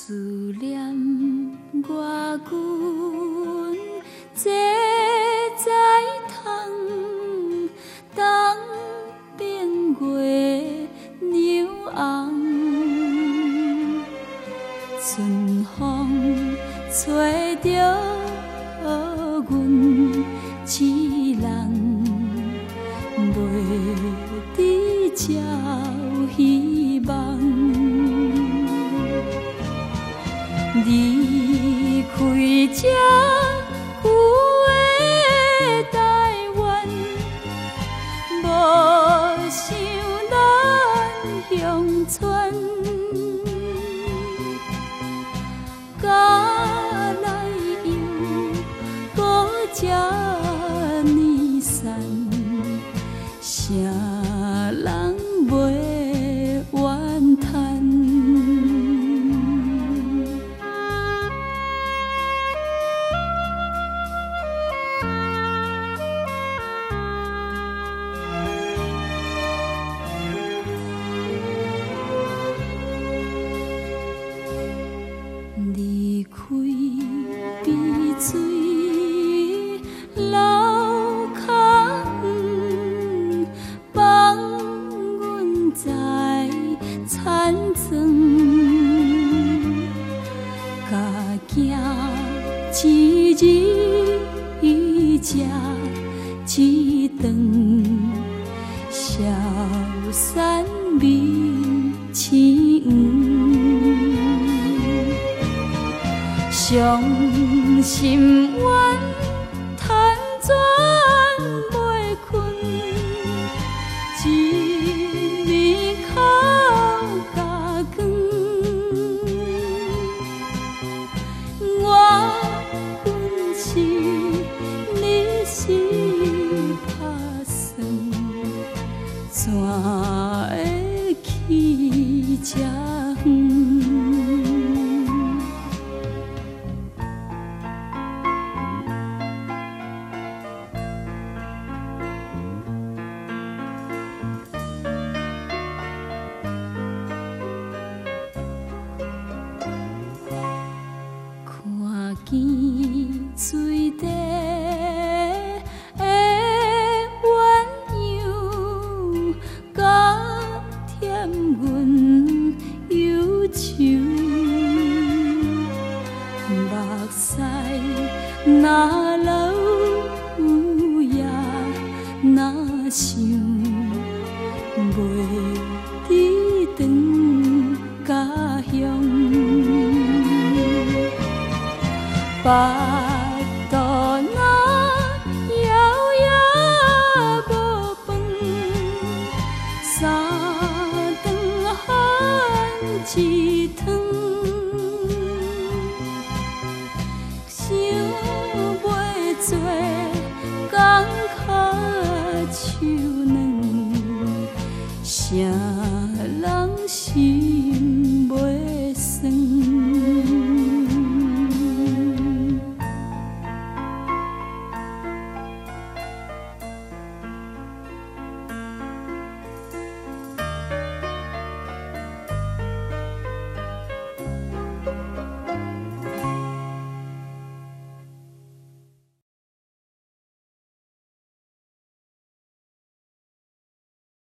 思念我君，这在冬冰月牛红，春风吹着阮痴人，袂伫这希望。离开这有的台湾，无想咱乡村，甲来又搁这呢散，啥人袂怨叹？离开碧水流空，放阮在残妆，甲囝一日食一顿，消散面青黄。伤心怨，叹全袂困，一暝哭甲光。我阮是你是打算，怎会去这远？看见水底的鸳鸯，甲添阮忧愁。目屎若流也若想，袂伫转家乡。巴肚若枵也无饭，三顿含一汤，想袂做工课手软，啥人心袂酸？